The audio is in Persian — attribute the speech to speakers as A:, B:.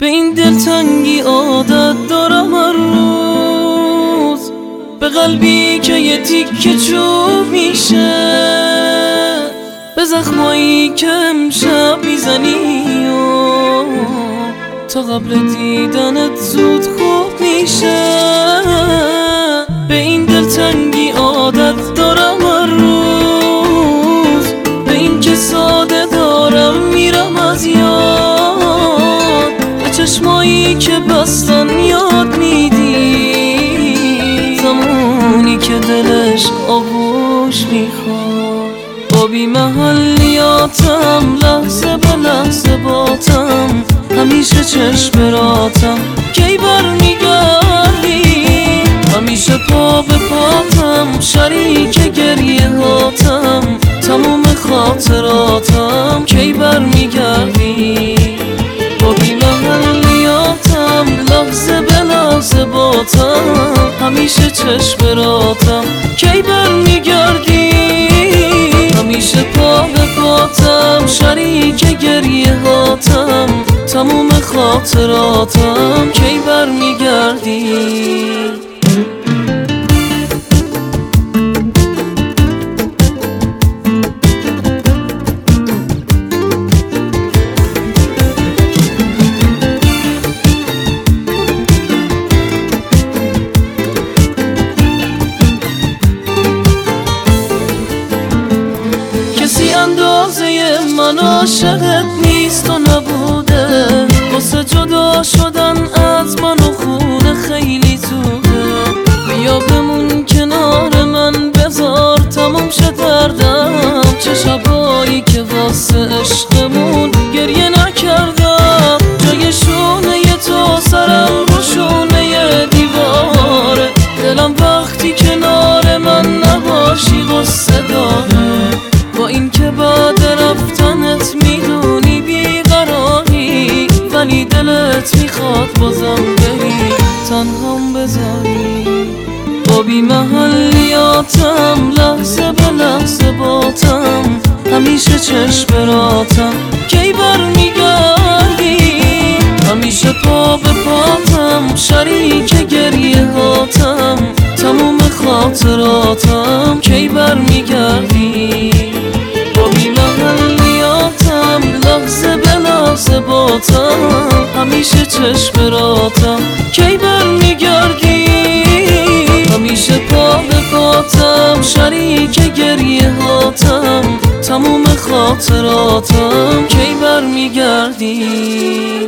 A: به این دلتنگی عادت دارم هر روز، به قلبی که یه تیکه چوب میشه، به زخمایی که امشب میزنی و تا قبل دیدنت زود خوب میشه. به این دلتنگی عادت دارم هر روز، به این که ساده دارم میرم از یاد، به چشمایی که بستن یاد میدی زمانی که دلش آغوش میخواد. با بی محلیاتم لحظه به لحظه باتم، همیشه چشم راتم کی برمیگردی، همیشه پا به پاتم شریک گریه هاتم، تموم خاطراتم کی برمیگردی. با بی محلیاتم لحظه به لحظه باتم، همیشه چشم راتم کی برمیگردی، همیشه پا به پاتم شریک گریه هاتم، تموم خاطراتم کی برمیگردی. کسی اندازه من عاشقت نیست و نبوده، واسه جدا شدن از من و خونه خیلی زوده. بیا بمون کنار من بذار تموم شه دردم، چه شبایی که واسه عشقمون گریه نکردم. جای شونه تو سرم رو شونه دیواره، دلم وقتی کنار من نباشی غصه داره. با این که بعد رفتنت میدونی بیقراری، ولی دلت میخواد بازم بری تنهام بذاری. با بی محلیاتم لحظه به لحظه باتم، همیشه چشم راتم کی برمیگردی، همیشه پا به پاتم شریک گریه هاتم، تموم خاطراتم کی برمیگردی. با بی محلیاتم لحظه به لحظه باتم، همیشه چشم راتم کی برمیگردی، همیشه پا به پاتم شریک گریه هاتم، تموم خاطراتم کی برمیگردی.